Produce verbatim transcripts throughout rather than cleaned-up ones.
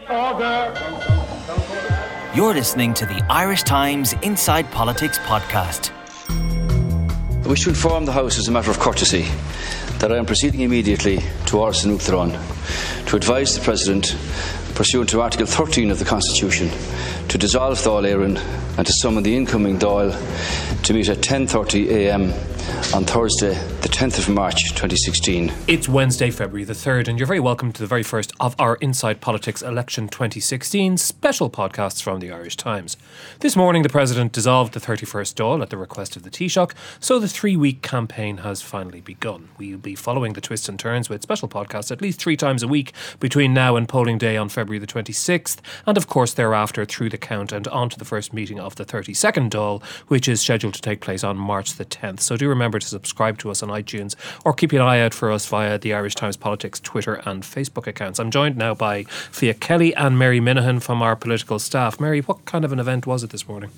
Order. You're listening to the Irish Times Inside Politics podcast. I wish to inform the House as a matter of courtesy that I am proceeding immediately to Orson Uachtaráin to advise the President, pursuant to Article thirteen of the Constitution, to dissolve Dáil Éireann and to summon the incoming Dáil to meet at ten thirty a m on Thursday, the tenth of March twenty sixteen. It's Wednesday, February the third, and you're very welcome to the very first of our Inside Politics Election twenty sixteen special podcasts from the Irish Times. This morning, the President dissolved the thirty-first Dáil at the request of the Taoiseach, so the three-week campaign has finally begun. We'll be following the twists and turns with special podcasts at least three times a week between now and polling day on February the twenty-sixth, and of course thereafter through the count and on to the first meeting of the thirty-second Dáil, which is scheduled to take place on March the tenth. So do remember to subscribe to us on iTunes or keep an eye out for us via the Irish Times Politics Twitter and Facebook accounts. I'm joined now by Fia Kelly and Mary Minahan from our political staff. Mary, what kind of an event was it this morning?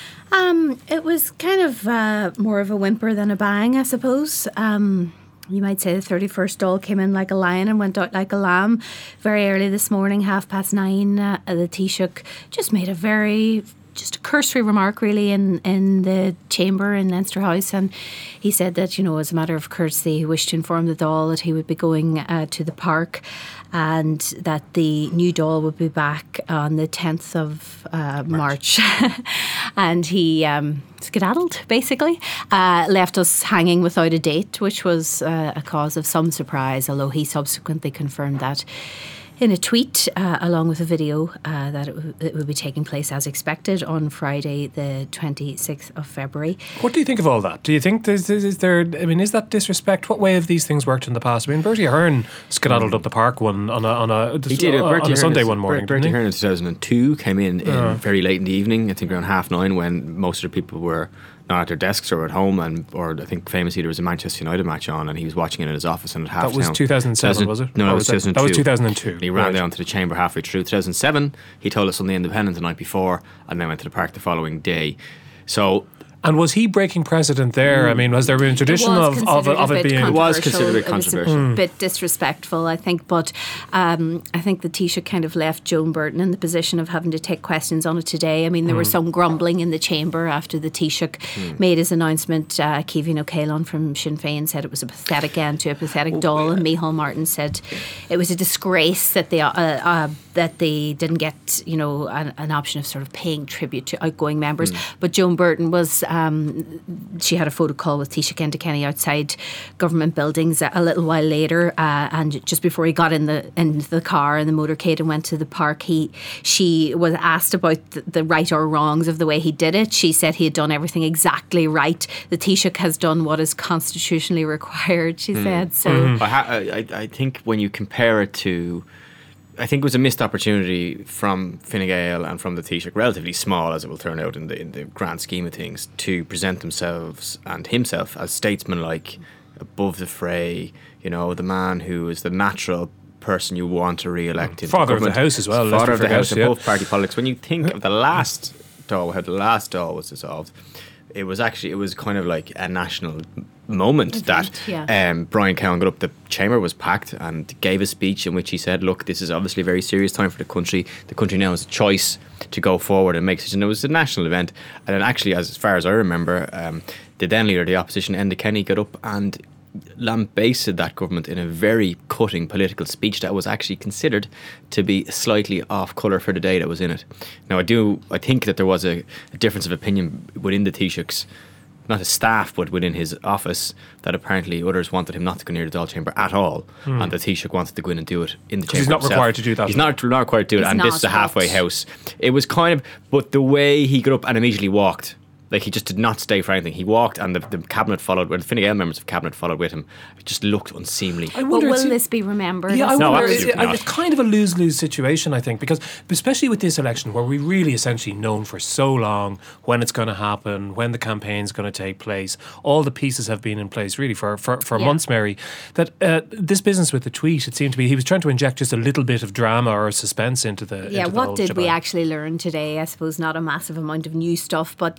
Um, it was kind of uh, more of a whimper than a bang, I suppose. Um, you might say the thirty-first Dáil came in like a lion and went out like a lamb. Very early this morning, half past nine, uh, the Taoiseach just made a very... just a cursory remark really in, in the chamber in Leinster House, and he said that, you know, as a matter of courtesy he wished to inform the Dáil that he would be going uh, to the park and that the new Dáil would be back on the tenth of uh, March. March. And he um, skedaddled basically, uh, left us hanging without a date, which was uh, a cause of some surprise, although he subsequently confirmed that in a tweet, uh, along with a video, uh, that it, w- it will be taking place as expected on Friday, the twenty-sixth of February. What do you think of all that? Do you think there's, is, is there? I mean, is that disrespect? What way have these things worked in the past? I mean, Bertie Ahern skedaddled up the park one on a on a, he did, uh, on a Sunday one morning. Bertie didn't Ahern in two thousand two came in, in uh. very late in the evening. I think around half nine, when most of the people were not at their desks or at home, and or I think famously there was a Manchester United match on, and he was watching it in his office. And at half that was two thousand seven, was it? No, that was two thousand two. That was two thousand two. And he ran right down to the chamber halfway through. two thousand seven, he told us on the Independent the night before, and then went to the park the following day. So. And was he breaking precedent there? Mm. I mean, has there been a tradition of, of, of it being... It was considered a bit controversial. It was a mm. bit disrespectful, I think. But um, I think the Taoiseach kind of left Joan Burton in the position of having to take questions on it today. I mean, there mm. was some grumbling in the chamber after the Taoiseach mm. made his announcement. Uh, Ciavan O'Callaghan from Sinn Féin said it was a pathetic end to a pathetic oh, Dáil, yeah. and Micheál Martin said it was a disgrace that they... Uh, uh, that they didn't get, you know, an, an option of sort of paying tribute to outgoing members. Mm. But Joan Burton was, um, she had a photo call with Taoiseach Enda Kenny outside government buildings a little while later, uh, and just before he got in the in the car in the motorcade and went to the park, he she was asked about the, the right or wrongs of the way he did it. She said he had done everything exactly right. The Taoiseach has done what is constitutionally required, she mm. said. So mm-hmm. I, I, I think when you compare it to, I think it was a missed opportunity from Fine Gael and from the Taoiseach, relatively small as it will turn out in the in the grand scheme of things, to present themselves and himself as statesmanlike, above the fray, you know, the man who is the natural person you want to re-elect mm. into Father government. of the House as well. Father of the forget, House yeah. above party politics. When you think of the last Dáil, how the last Dáil was dissolved, it was actually, it was kind of like a national moment event, that yeah. um, Brian Cowan got up, the chamber was packed, and gave a speech in which he said, look, this is obviously a very serious time for the country. The country now has a choice to go forward and make such, and it was a national event. And then actually, as far as I remember, um, the then leader of the opposition, Enda Kenny, got up and lambasted that government in a very cutting political speech that was actually considered to be slightly off colour for the day that was in it. Now, I do, I think that there was a, a difference of opinion within the Taoiseach's, not his staff, but within his office, that apparently others wanted him not to go near the Dáil chamber at all, mm. and the Taoiseach wanted to go in and do it in the chamber he's not himself. required to do that. He's not, not required to do it, he's and this is a halfway house. It was kind of, but the way he got up and immediately walked, like he just did not stay for anything. He walked, and the, the cabinet followed, well, the Fine Gael members of cabinet followed with him. It just looked unseemly. I wonder, but will this be remembered? Yeah, I no, wonder. absolutely It's, not. it's kind of a lose-lose situation, I think, because especially with this election, where we really essentially known for so long when it's going to happen, when the campaign's going to take place, all the pieces have been in place really for for, for yeah. months, Mary. That uh, this business with the tweet, it seemed to be he was trying to inject just a little bit of drama or suspense into the yeah. Into what the did shebang. we actually learn today? I suppose not a massive amount of new stuff, but yes, he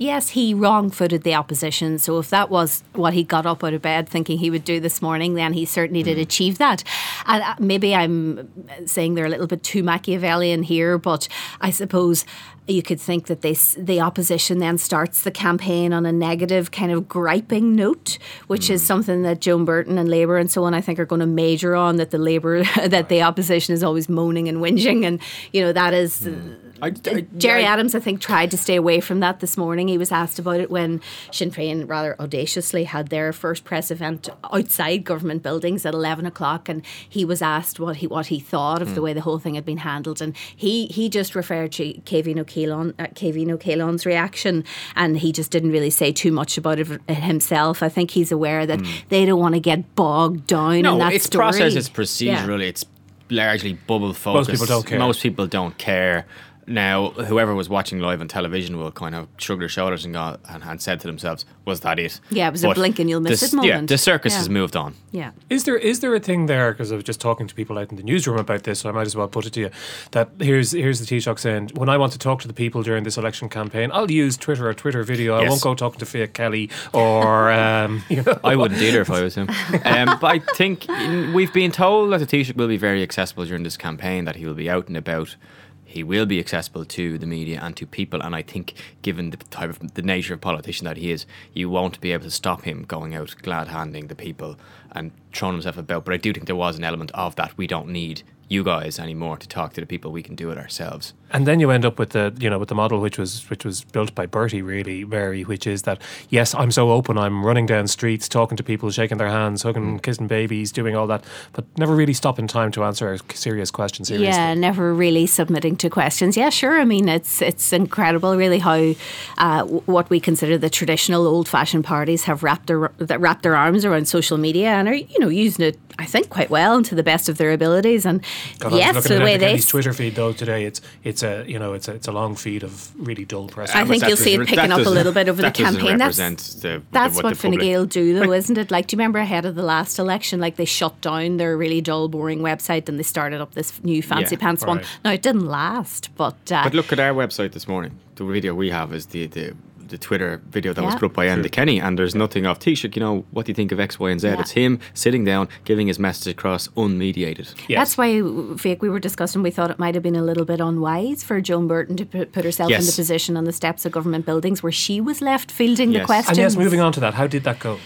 he wrong-footed the opposition. So if that was what he got up out of bed thinking he would do this morning, then he certainly did mm. achieve that. And maybe I'm saying they're a little bit too Machiavellian here, but I suppose you could think that they, the opposition then starts the campaign on a negative kind of griping note, which mm. is something that Joan Burton and Labour and so on, I think, are going to major on, that the Labour, that the opposition is always moaning and whinging. And, you know, that is... Mm. I, I, Jerry I, Adams, I think, tried to stay away from that this morning. He was asked about it when Sinn Féin rather audaciously had their first press event outside government buildings at eleven o'clock, and he was asked what he what he thought of mm. the way the whole thing had been handled, and he, he just referred to Caoimhín O'Keelan, uh, Caoimhín O'Keelan's reaction, and he just didn't really say too much about it himself. I think he's aware that mm. they don't want to get bogged down no, in that it's story. process, it's procedural, yeah. it's largely bubble focused. Most people don't care. Most people don't care. Now, whoever was watching live on television will kind of shrug their shoulders and go and, and said to themselves, "Was that it?" Yeah, it was but a blink and you'll miss the, it moment. Yeah, the circus yeah. has moved on. Yeah. Is there is there a thing there? Because I was just talking to people out in the newsroom about this, so I might as well put it to you. That here's here's the Taoiseach saying, when I want to talk to the people during this election campaign, I'll use Twitter or Twitter video. Yes. I won't go talking to Fiach Kelly or um, you know. I wouldn't either if I was him. Um, but I think we've been told that the Taoiseach will be very accessible during this campaign. That he will be out and about. He will be accessible to the media and to people, and I think, given the type of the nature of politician that he is, you won't be able to stop him going out glad-handing the people and throwing himself about. But I do think there was an element of that. We don't need you guys anymore to talk to the people. We can do it ourselves. And then you end up with the, you know, with the model which was which was built by Bertie, really, Mary, which is that, yes, I'm so open, I'm running down streets, talking to people, shaking their hands, hugging, mm. kissing babies, doing all that, but never really stopping time to answer serious questions seriously. Yeah, never really submitting to questions. Yeah, sure. I mean, it's it's incredible, really, how uh, what we consider the traditional old-fashioned parties have wrapped their that wrapped their arms around social media and are, you know, using it, I think, quite well and to the best of their abilities. And God, yes, the way they s- Twitter feed though today, it's it's a you know it's a it's a long feed of really dull press. I think you'll see it picking up a little bit over the campaign. That's the, that's the, what, what Fine Gael do, though, like, isn't it? Like, do you remember ahead of the last election, like they shut down their really dull, boring website and they started up this new fancy yeah, pants right. one. Now it didn't last, but uh, but look at our website this morning. The video we have is the the. the Twitter video that yeah. was put up by Enda Kenny, and there's nothing of Taoiseach, you know, what do you think of X, Y and Z? Yeah. It's him sitting down, giving his message across unmediated. Yes. That's why, Fiach, we were discussing, we thought it might have been a little bit unwise for Joan Burton to put, put herself yes. in the position on the steps of government buildings where she was left fielding yes. the questions. And yes, moving on to that, how did that go?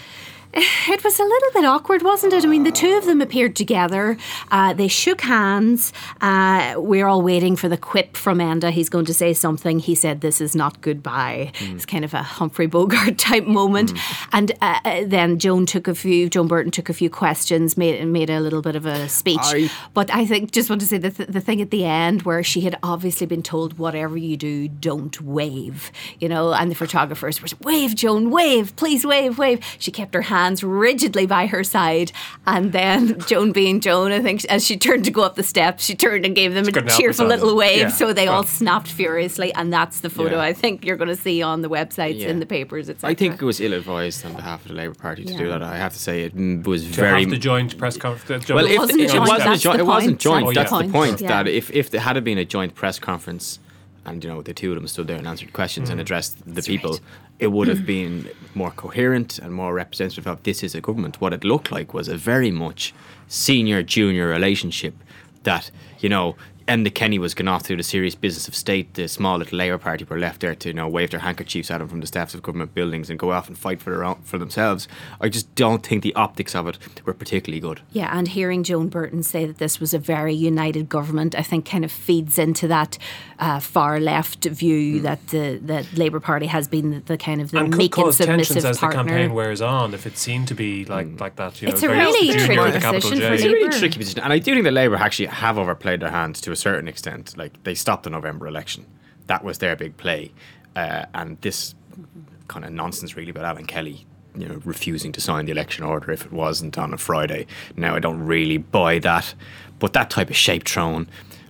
It was a little bit awkward, wasn't it? I mean, the two of them appeared together. Uh, they shook hands. Uh, we're all waiting for the quip from Enda. He's going to say something. He said, "This is not goodbye." Mm. It's kind of a Humphrey Bogart type moment. Mm. And uh, then Joan took a few, Joan Burton took a few questions, made made a little bit of a speech. I, but I think, just want to say the, th- the thing at the end where she had obviously been told, whatever you do, don't wave. You know, and the photographers were, wave, Joan, wave, please wave, wave. She kept her hand hands rigidly by her side, and then Joan being Joan, I think as she turned to go up the steps, she turned and gave them a cheerful little wave, yeah. so they well, all snapped furiously, and that's the photo yeah. I think you're going to see on the websites, yeah. in the papers, et cetera. I think it was ill-advised on behalf of the Labour Party to yeah. do that. I have to say it was to very... have the joint press conference. Well, it wasn't it, joint, it wasn't joint. It wasn't joint. That's, that's the the point, point yeah. that if, if there had been a joint press conference and, you know, the two of them stood there and answered questions mm. and addressed the That's people, right. it would have been more coherent and more representative of this is a government. What it looked like was a very much senior-junior relationship that, you know, Enda Kenny was going off through the serious business of state. The small little Labour Party were left there to, you know, wave their handkerchiefs at him from the steps of government buildings and go off and fight for their own, for themselves. I just don't think the optics of it were particularly good. Yeah, and hearing Joan Burton say that this was a very united government, I think kind of feeds into that uh, far left view mm. that the that Labour Party has been the, the kind of the and meek and submissive tensions as partner. the campaign wears on. If it seemed to be like mm. like that, you know, it's a really tricky position for Labour. It's a really tricky position, and I do think that Labour actually have overplayed their hand to a certain extent. Like, they stopped the November election. That was their big play. Uh, and this kind of nonsense really about Alan Kelly, you know, refusing to sign the election order if it wasn't on a Friday. Now, I don't really buy that. But that type of shape thrown, like,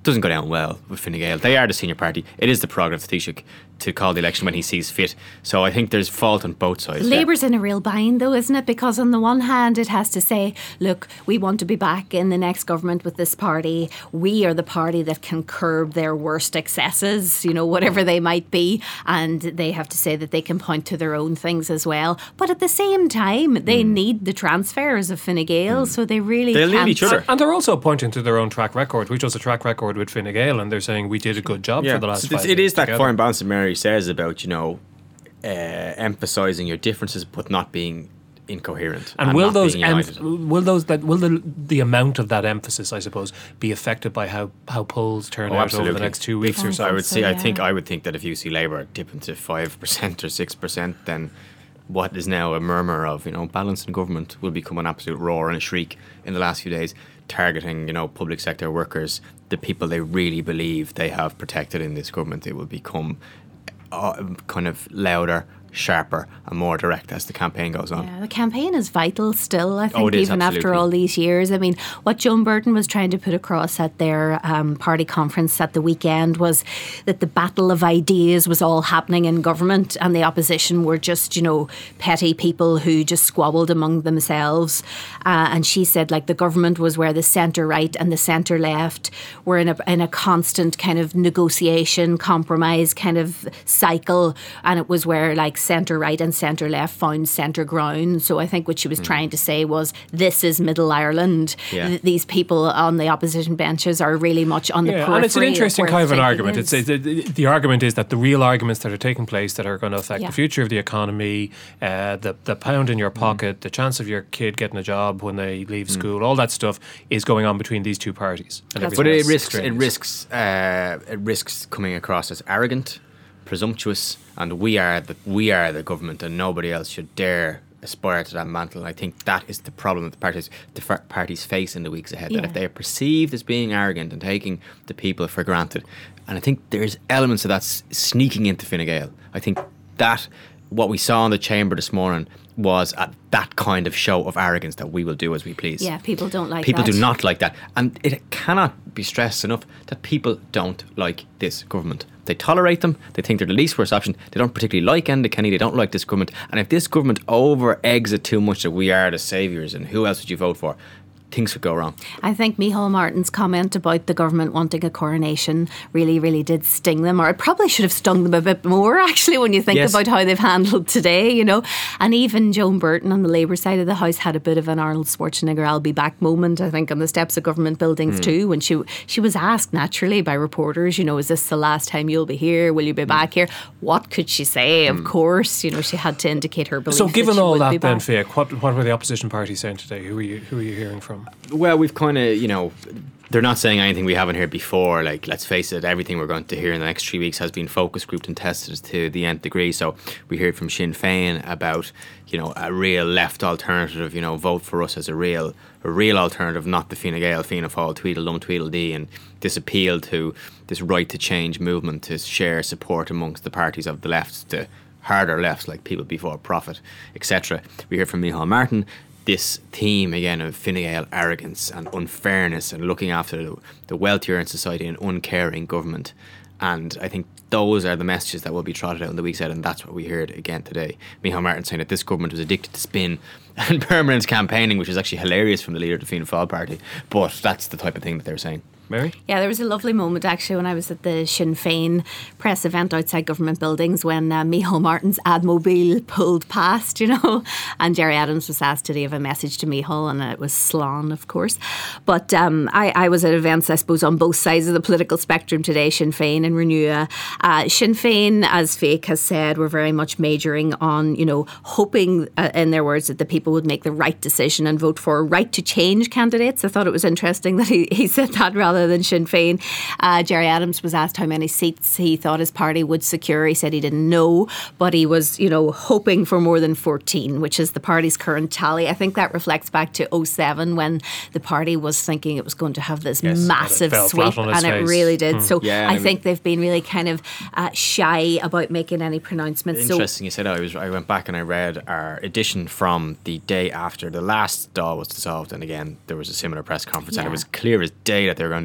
doesn't go down well with Fine Gael. They are the senior party. It is the prerogative of Taoiseach to call the election when he sees fit. So I think there's fault on both sides. Labour's yeah. in a real bind though, isn't it? Because on the one hand it has to say, look, we want to be back in the next government with this party. We are the party that can curb their worst excesses, you know, whatever they might be. And they have to say that they can point to their own things as well. But at the same time, they mm. need the transfers of Fine Gael, mm. so they really They'll can't. need each other. And they're also pointing to their own track record, which was a track record with Fine Gael, and they're saying we did a good job yeah. for the last so five It years is that together. foreign balance that Mary says about, you know, uh, emphasising your differences but not being incoherent. And, and will those emph- will those that will the the amount of that emphasis, I suppose, be affected by how, how polls turn oh, out absolutely. over the next two weeks I or so? I would so, say yeah. I think I would think that if you see Labour dipping to five percent or six percent, then what is now a murmur of, you know, balance in government will become an absolute roar and a shriek in the last few days, targeting, you know, public sector workers, the people they really believe they have protected in this government. It will become uh, kind of louder, sharper and more direct as the campaign goes on. Yeah, the campaign is vital still, I think, oh, it is, even absolutely. after all these years. I mean, what Joan Burton was trying to put across at their um, party conference at the weekend was that the battle of ideas was all happening in government and the opposition were just, you know, petty people who just squabbled among themselves. Uh, and she said, like, the government was where the centre-right and the centre-left were in a, in a constant kind of negotiation, compromise kind of cycle. And it was where, like, centre-right and centre-left found centre ground. So I think what she was mm. trying to say was, this is Middle Ireland. Yeah. Th- these people on the opposition benches are really much on the yeah, periphery. And it's an interesting of kind of an thinking argument. is. It's, it, it, the argument is that the real arguments that are taking place that are going to affect Yeah. the future of the economy, uh, the, the pound in your pocket, mm. the chance of your kid getting a job when they leave mm. school, all that stuff is going on between these two parties. And but it risks, strange. it risks uh, it risks coming across as arrogant, presumptuous, and we are the we are the government, and nobody else should dare aspire to that mantle. And I think that is the problem that the parties the f- parties face in the weeks ahead. Yeah. That if they are perceived as being arrogant and taking the people for granted, and I think there's elements of that s- sneaking into Fine Gael. I think that what we saw in the chamber this morning was at that kind of show of arrogance that we will do as we please. Yeah, people don't like people that. do not like that, and it cannot be stressed enough that people don't like this government. They tolerate them. They think they're the least worst option. They don't particularly like Enda Kenny. They don't like this government. And if this government over eggs it too much that we are the saviours and who else would you vote for, things could go wrong. I think Micheál Martin's comment about the government wanting a coronation really, really did sting them, or it probably should have stung them a bit more, actually, when you think yes. about how they've handled today, you know. And even Joan Burton on the Labour side of the House had a bit of an Arnold Schwarzenegger I'll be back moment, I think, on the steps of government buildings mm. too, when she she was asked naturally by reporters, you know, is this the last time you'll be here? Will you be mm. back here? What could she say? Mm. Of course, you know, she had to indicate her belief. So given that all that then, back. Fiach, what, what were the opposition parties saying today? Who are you, who are you hearing from? Well, we've kind of, you know, they're not saying anything we haven't heard before. Like, let's face it, everything we're going to hear in the next three weeks has been focus grouped and tested to the nth degree. So we heard from Sinn Féin about, you know, a real left alternative, you know, vote for us as a real a real alternative, not the Fine Gael, Fianna Fáil, Tweedledum, Tweedledee, and this appeal to this right to change movement to share support amongst the parties of the left, the harder lefts like People Before Profit, et cetera. We heard from Micheál Martin this theme again of Fine Gael arrogance and unfairness and looking after the, the wealthier in society and uncaring government. And I think those are the messages that will be trotted out in the weeks ahead, and that's what we heard again today. Micheál Martin saying that this government was addicted to spin and permanent campaigning, which is actually hilarious from the leader of the Fianna Fáil party, but that's the type of thing that they're saying. Mary? Yeah, there was a lovely moment actually when I was at the Sinn Féin press event outside government buildings when uh, Micheál Martin's Admobile pulled past, you know, and Jerry Adams was asked to leave a message to Micheál, and it was Slán, of course. But um, I, I was at events, I suppose, on both sides of the political spectrum today, Sinn Féin and Renew. Uh, Sinn Féin, as Fiach has said, were very much majoring on, you know, hoping, uh, in their words, that the people would make the right decision and vote for right to change candidates. I thought it was interesting that he, he said that rather than Sinn Féin. Uh, Jerry Adams was asked how many seats he thought his party would secure. He said he didn't know, but he was, you know, hoping for more than fourteen, which is the party's current tally. I think that reflects back to oh seven when the party was thinking it was going to have this yes, massive and sweep, and it face. really did. Hmm. So yeah, I, I think they've been really kind of uh, shy about making any pronouncements. Interesting so, you said that. I was I went back and I read our edition from the day after the last Dáil was dissolved, and again there was a similar press conference, yeah. and it was clear as day that they were going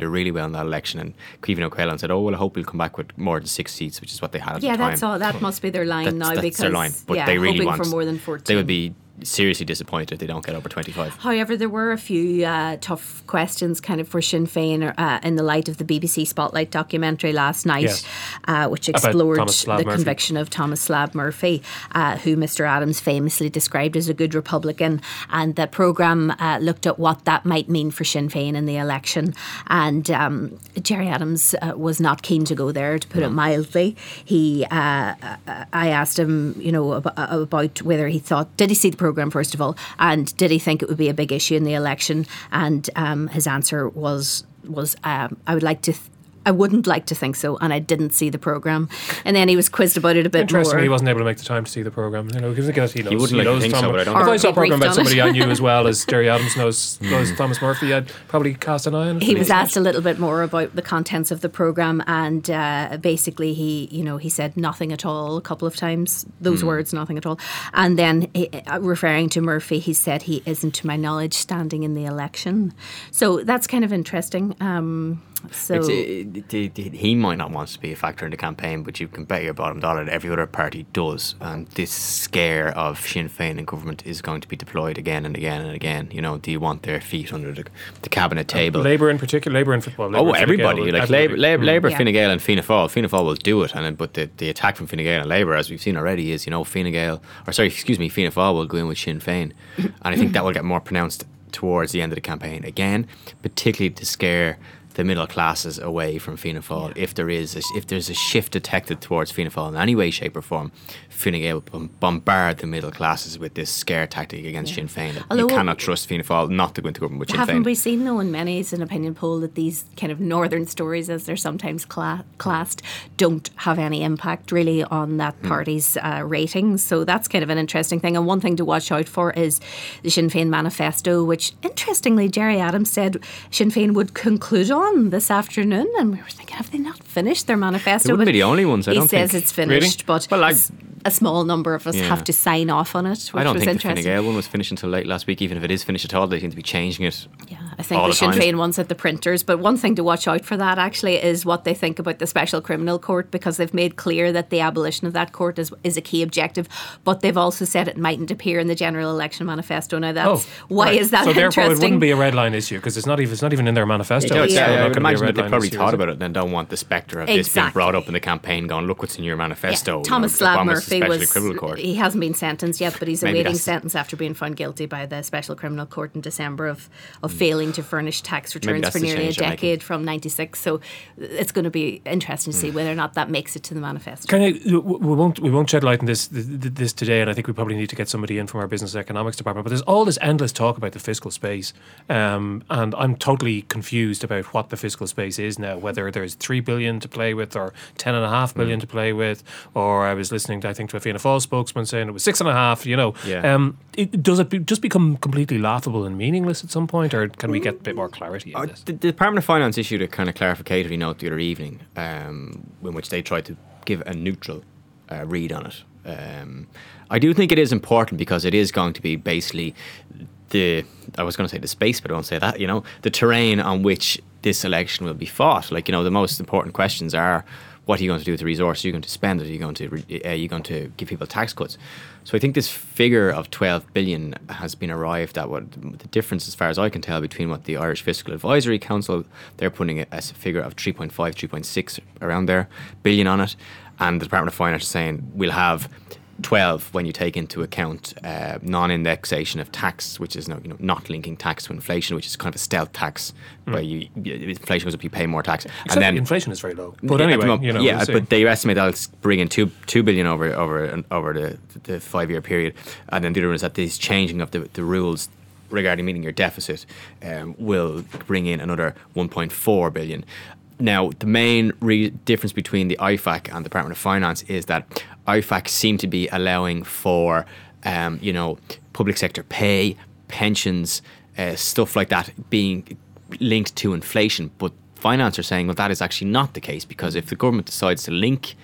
did really well in that election, and Caoimhín Ó Caolan said, oh, well, I hope we'll come back with more than six seats, which is what they had at yeah, the time. Yeah, that's all. That must be their line that's, now, that's because their line. But yeah, they really hoping want, for more than fourteen. They would be seriously disappointed if they don't get over twenty-five. However, there were a few uh, tough questions kind of for Sinn Féin uh, in the light of the B B C Spotlight documentary last night, yes. uh, which explored the conviction of Thomas Slab Murphy, uh, who Mister Adams famously described as a good Republican. And the programme uh, looked at what that might mean for Sinn Féin in the election. And um, Gerry Adams uh, was not keen to go there, to put no. it mildly. He, uh, I asked him, you know, about, about whether he thought, did he see the programme first of all, and did he think it would be a big issue in the election? And um, his answer was was um, I would like to. Th- I wouldn't like to think so, and I didn't see the programme. And then he was quizzed about it a bit Interesting, more. he wasn't able to make the time to see the programme. You know, because he knows. He wouldn't like to think Tom, so, but I don't If know. I saw a programme about somebody it. I knew as well as Gerry Adams knows, knows Thomas Murphy, I'd probably cast an eye on it. He was asked a little bit more about the contents of the programme, and uh, basically he, you know, he said nothing at all a couple of times. Those mm. words, nothing at all. And then he, uh, referring to Murphy, he said he isn't, to my knowledge, standing in the election. So that's kind of interesting. Um, So it's, it, it, it, he might not want to be a factor in the campaign, but you can bet your bottom dollar that every other party does. And this scare of Sinn Féin in government is going to be deployed again and again and again. You know, do you want their feet under the, the cabinet table? Uh, Labour in particular, Labour in football. Oh, everybody. Like Labour, Labour, mm. Labour yeah. Fine Gael and Fianna Fáil. Fianna Fáil will do it. And but the, the attack from Fine Gael and Labour, as we've seen already, is, you know, Fine Gael, or sorry, excuse me, Fianna Fáil will go in with Sinn Féin. And I think that will get more pronounced towards the end of the campaign again, particularly to scare the middle classes away from Fianna Fáil. Yeah. If there is, a, if there's a shift detected towards Fianna Fáil in any way, shape, or form, Fine Gael will bombard the middle classes with this scare tactic against yeah. Sinn Féin. Although you cannot trust Fianna Fáil not to go into government with Sinn Féin. Haven't we seen, though, in many an opinion poll that these kind of northern stories, as they're sometimes cla- classed, don't have any impact really on that mm. party's uh, ratings? So that's kind of an interesting thing. And one thing to watch out for is the Sinn Féin manifesto, which interestingly Gerry Adams said Sinn Féin would conclude on this afternoon, and we were thinking, have they not finished their manifesto? They wouldn't be the only ones, I he don't think. He says it's finished, really? but well, I, a small number of us yeah. have to sign off on it, which I don't was think interesting. the Fine Gael one was finished until late last week. Even if it is finished at all, they seem to be changing it. Yeah, I think all the, the Sinn time. Féin one's at the printers. But one thing to watch out for that actually is what they think about the Special Criminal Court, because they've made clear that the abolition of that court is, is a key objective. But they've also said it mightn't appear in the general election manifesto. Now, that's oh, why right. is that so interesting? So therefore, it wouldn't be a red line issue because it's not even it's not even in their manifesto. Yeah, it's yeah, still I not would going to be imagine a that red they line probably issue, thought is it? about it and then don't want the spectre of exactly. this being brought up in the campaign going, look what's in your manifesto. Yeah. Thomas you know, Slab Murphy was, criminal court. he hasn't been sentenced yet, but he's Maybe awaiting that's- sentence after being found guilty by the Special Criminal Court in December of, of mm. failing to furnish tax returns for nearly a decade from ninety-six. So it's going to be interesting to see mm. whether or not that makes it to the manifesto. Can I, we won't we won't shed light on this this today, and I think we probably need to get somebody in from our business economics department. But there's all this endless talk about the fiscal space, um, and I'm totally confused about what the fiscal space is now. Whether there's three billion to play with, or ten and a half billion mm. to play with, or I was listening to I think to a Fianna Fáil spokesman saying it was six and a half. You know, yeah. um, it, does it be, just become completely laughable and meaningless at some point, or can we get a bit more clarity in uh, this? The, the Department of Finance issued a kind of clarificatory note the other evening, um, in which they tried to give a neutral uh, read on it. Um, I do think it is important because it is going to be basically the, I was going to say the space, but I won't say that, you know, the terrain on which this election will be fought. Like, you know, the most important questions are, what are you going to do with the resource? Are you going to spend it? Are you going to, are you going to give people tax cuts? So I think this figure of twelve billion has been arrived at. What the difference, as far as I can tell, between what the Irish Fiscal Advisory Council, they're putting it as a figure of three point five, three point six around there, billion on it, and the Department of Finance is saying we'll have twelve when you take into account uh, non-indexation of tax, which is no, you know, not linking tax to inflation, which is kind of a stealth tax mm. where you, you inflation goes up, you pay more tax. Except and then inflation is very low. But anyway, moment, you know, yeah, we'll but they estimate that'll bring in two two billion over over over the the five year period, and then the other one is that this changing of the the rules regarding meeting your deficit um, will bring in another one point four billion. Now, the main re- difference between the I F A C and the Department of Finance is that I F A C seem to be allowing for, um, you know, public sector pay, pensions, uh, stuff like that being linked to inflation. But Finance are saying, well, that is actually not the case, because if the government decides to link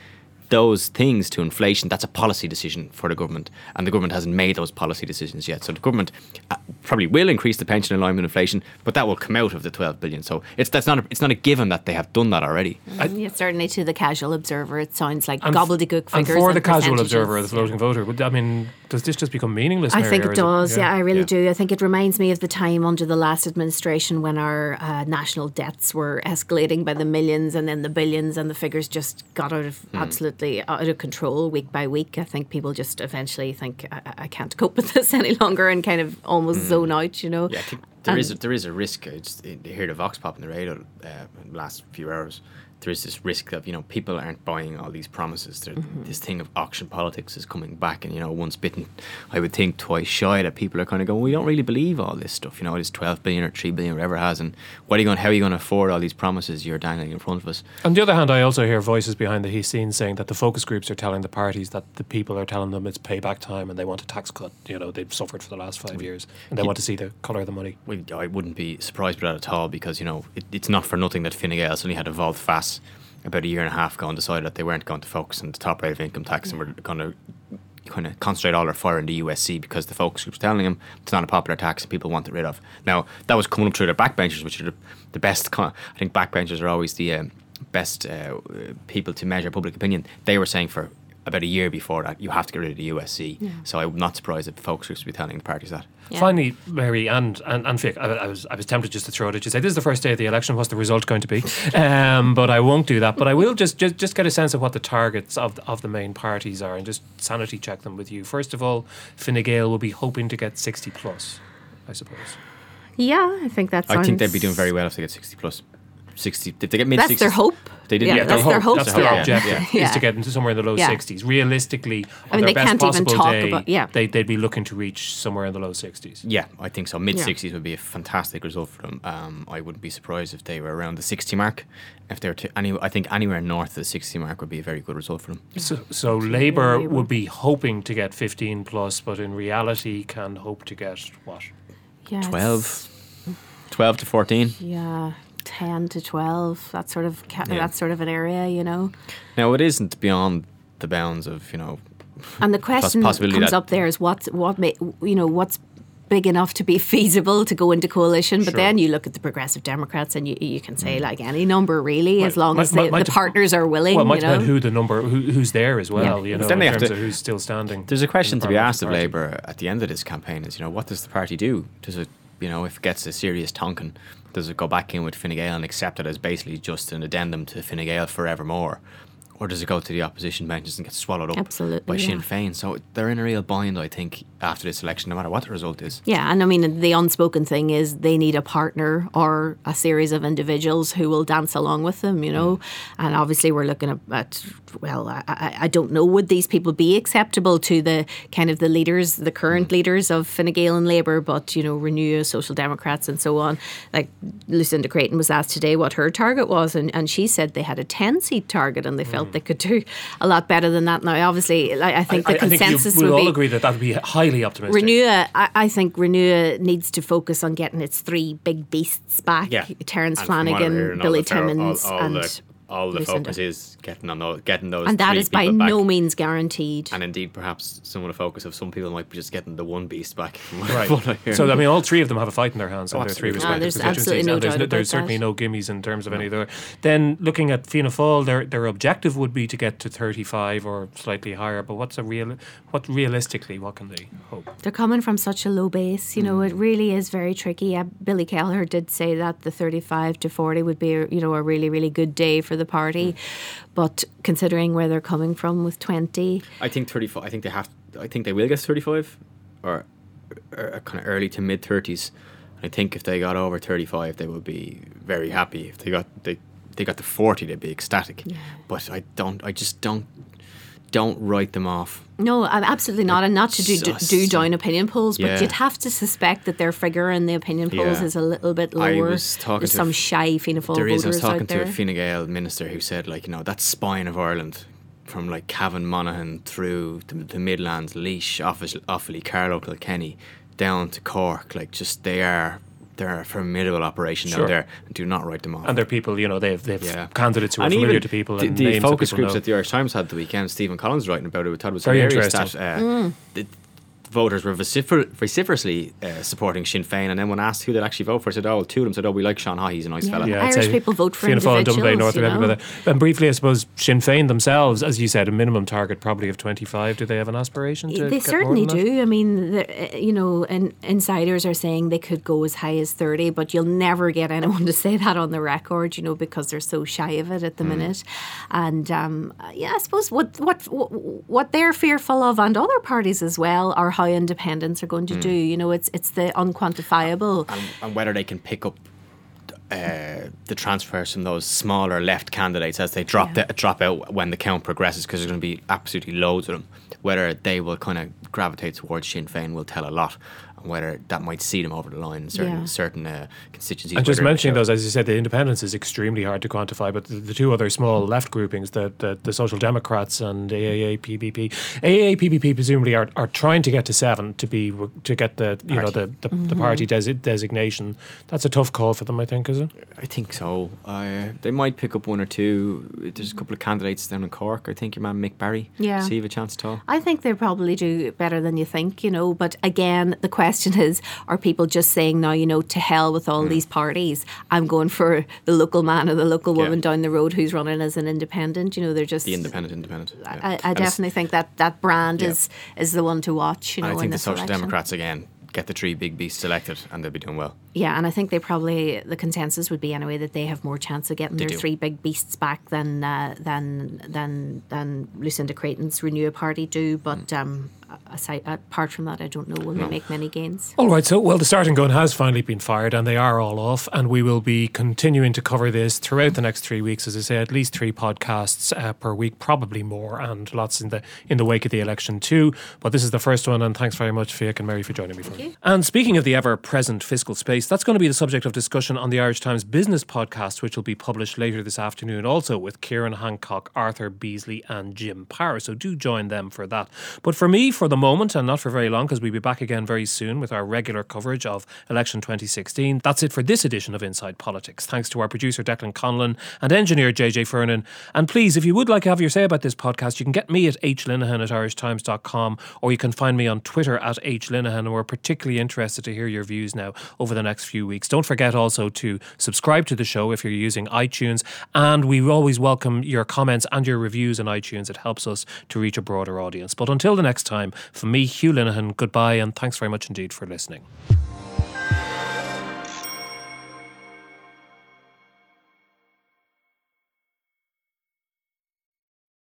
those things to inflation, that's a policy decision for the government, and the government hasn't made those policy decisions yet. So the government uh, probably will increase the pension in line with inflation, but that will come out of the twelve billion. So it's that's not a, it's not a given that they have done that already. Mm, yeah, certainly to the casual observer, it sounds like and gobbledygook f- figures. And for and the casual percentages. observer, the floating voter, would, I mean, does this just become meaningless? I Mary, think or it is does. Yeah, I really Yeah. do. I think it reminds me of the time under the last administration when our uh, national debts were escalating by the millions and then the billions, and the figures just got out of Mm. absolutely out of control week by week. I think people just eventually think I, I can't cope with this any longer and kind of almost Mm. zone out. You know. Yeah, I think there is a, there is a risk. I just I hear the Vox pop in the radio uh, in the last few hours. There is this risk that, you know, people aren't buying all these promises. Mm-hmm. This thing of auction politics is coming back, and, you know, once bitten, I would think twice shy, that people are kind of going, we don't really believe all this stuff, you know, this twelve billion or three billion, whatever it has, and what are you going, how are you going to afford all these promises you're dangling in front of us? On the other hand, I also hear voices behind the scenes saying that the focus groups are telling the parties that the people are telling them it's payback time and they want a tax cut. You know, they've suffered for the last five years and they want to see the colour of the money. Well, I wouldn't be surprised by that at all, because, you know, it, it's not for nothing that Fine Gael suddenly had a Vault Fas about a year and a half ago and decided that they weren't going to focus on the top rate of income tax and were going to kind of concentrate all their fire in the U S C, because the focus group's telling them it's not a popular tax and people want it rid of. Now, that was coming up through their backbenchers, which are the, the best. Con- I think backbenchers are always the um, best uh, people to measure public opinion. They were saying for about a year before that you have to get rid of the U S C. Yeah. So I'm not surprised that the focus groups would be telling the parties that. Yeah. Finally, Mary and and, and Fick, I, I was I was tempted just to throw it at you. Say this is the first day of the election. What's the result going to be? Um, but I won't do that. But I will just, just just get a sense of what the targets of the, of the main parties are and just sanity check them with you. First of all, Fine Gael will be hoping to get sixty plus, I suppose. Yeah, I think that's. I think they'd be doing very well if they get sixty plus. sixty. If they get mid sixties. That's their hope. They did. Yeah, Yeah, that's their hope. That's their Yeah. objective Yeah. is to get into somewhere in the low Yeah. sixties. Realistically, on I mean, their they best can't even possible talk day, about- yeah. they, they'd be looking to reach somewhere in the low sixties. Yeah, I think so. Mid Yeah. sixties would be a fantastic result for them. Um, I wouldn't be surprised if they were around the sixty mark. If they were to any, I think anywhere north of the sixty mark would be a very good result for them. So, so Labour would be hoping to get fifteen plus, but in reality can hope to get what? Yeah, it's- twelve, twelve to fourteen. Yeah, ten to twelve. That sort of ca- Yeah. that sort of an area, you know. Now it isn't beyond the bounds of, you know. And the question that possibility comes that- up there is what what ma- you know what's big enough to be feasible to go into coalition. But Sure. then you look at the Progressive Democrats and you you can say like any number really, as long Might- as might- the, might the dep- partners are willing. Well, it might you know. depend who the number, who, who's there as well. Yeah. You know, Then in they have terms to- of who's still standing. There's a question in the to be asked of Parliamentary Labour at the end of this campaign: is, you know, what does the party do? Does it, you know, if it gets a serious tonkin, does it go back in with Fine Gael and accept it as basically just an addendum to Fine Gael forevermore? Or does it go to the opposition benches and get swallowed up Absolutely, by Sinn yeah. Féin? So they're in a real bind, I think, after this election, no matter what the result is. Yeah, and I mean, the unspoken thing is they need a partner or a series of individuals who will dance along with them, you know. And obviously, we're looking at, at well, I, I I don't know, would these people be acceptable to the kind of the leaders, the current leaders of Fine Gael and Labour, but, you know, Renew, Social Democrats and so on. Like Lucinda Creighton was asked today what her target was, and, and she said they had a ten-seat target and they felt they could do a lot better than that. Now, obviously, like, I think I, the I think consensus you, we'll would all be... agree that that would be highly optimistic. Renew, I, I think Renew needs to focus on getting its three big beasts back. Yeah. Terence And from what I'm Flanagan, hearing, all Billy the fer- Timmins, all, all and the, all the Lucinda. focus is getting on those, getting those And that three is by people back. no means guaranteed. And indeed, perhaps some of the focus of some people might be just getting the one beast back. From what I Right. hear. So, I mean, all three of them have a fight in their hands Oh, on their three absolutely. respective Ah, there's constituencies. absolutely no and there's, doubt about there's certainly that. no gimmies in terms of any of their. Then, looking at Fianna Fáil, their their objective would be to get to thirty-five or slightly higher. But what's a real? What realistically, what can they hope? They're coming from such a low base. You know, it really is very tricky. Uh, Billy Kelleher did say that the thirty-five to forty would be, you know, a really, really good day for the party. But considering where they're coming from with twenty... I think thirty-five. I think they have. I think they will get thirty-five, or, or kind of early to mid thirties. I think if they got over thirty-five, they would be very happy. If they got they they got to forty, they'd be ecstatic. Yeah. But I don't. I just don't don't write them off. No, uh, absolutely not. And not to do, do, Sus. do join opinion polls, but Yeah. you'd have to suspect that their figure in the opinion polls Yeah. is a little bit I lower. was talking There's to some a f- shy Fianna Fáil There is. I was voters talking out to there. a Fine Gael minister who said, like, you know, that spine of Ireland, from like Cavan Monaghan through the, the Midlands, Laois, Offaly, Offaly, Carlow, Kilkenny, down to Cork, like just they are they're a formidable operation Sure. down there. And do not write them off. And they're people, you know, they've they've Yeah. candidates who are And familiar even to people. The, and the names focus that people groups know. that the Irish Times had the weekend, Stephen Collins writing about it, we thought it was Very hilarious interesting. that uh, the voters were vocifer- vociferously uh, supporting Sinn Féin, and then when asked who they'd actually vote for, said, oh, well, two of them said, oh, we like Sean Haughey, he's a nice fella. Yeah, I'd Irish say people vote for Fianna Fáil and Dublin Bay, individuals, North you of know. Edinburgh. And briefly, I suppose Sinn Féin themselves, as you said, a minimum target probably of twenty-five. Do they have an aspiration to They get certainly more than that? do. I mean, the- uh, you know, and insiders are saying they could go as high as thirty, but you'll never get anyone to say that on the record, you know, because they're so shy of it at the minute. And um, yeah, I suppose what what what they're fearful of, and other parties as well, are how independents are going to do. You know, it's it's the unquantifiable. And, and whether they can pick up uh, the transfers from those smaller left candidates as they drop Yeah. the, drop out when the count progresses, because there's going to be absolutely loads of them. Whether they will kind of gravitate towards Sinn Féin will tell a lot, and whether that might see them over the line in certain Yeah. certain uh, constituencies. And just where they're mentioning shown. those, as you said, the independence is extremely hard to quantify, but the, the two other small left groupings, the, the, the Social Democrats and A A A P B P, A A A P B P presumably are, are trying to get to seven to be to get the you know the the, the party desi- designation. That's a tough call for them, I think, is it? I think so. Uh, they might pick up one or two. There's a couple of candidates down in Cork. I think your man Mick Barry. Yeah. See if a chance at all. I think they probably do better than you think, you know. But again, the question is, are people just saying now, you know, to hell with all these parties? I'm going for the local man or the local Yeah. woman down the road who's running as an independent. You know, they're just The independent, independent. yeah. I, And I it's- definitely think that that brand Yeah. is is the one to watch. You know, And I in think the this Social election. Democrats again get the three big beasts elected, and they'll be doing well. Yeah, and I think they probably the consensus would be anyway that they have more chance of getting They their do. three big beasts back than uh, than than than Lucinda Creighton's Renew Party do. But um, aside, apart from that, I don't know will they make many gains. All right, so, well, the starting gun has finally been fired and they are all off, and we will be continuing to cover this throughout the next three weeks. As I say, at least three podcasts uh, per week, probably more, and lots in the in the wake of the election too. But this is the first one, and thanks very much, Fiach and Mary, for joining me. For it. And speaking of the ever-present fiscal space, that's going to be the subject of discussion on the Irish Times Business Podcast, which will be published later this afternoon, also with Kieran Hancock, Arthur Beasley and Jim Parr. So do join them for that. But for me, for the moment, and not for very long, because we'll be back again very soon with our regular coverage of election twenty sixteen. That's it for this edition of Inside Politics. Thanks to our producer Declan Conlon and engineer J J Fernan. And please, if you would like to have your say about this podcast, you can get me at hlinehan at irish times dot com, or you can find me on Twitter at hlinehan, and we're particularly interested to hear your views now over the next few weeks. Don't forget also to subscribe to the show if you're using iTunes, and we always welcome your comments and your reviews on iTunes. It helps us to reach a broader audience. But until the next time, from me, Hugh Linehan, goodbye, and thanks very much indeed for listening.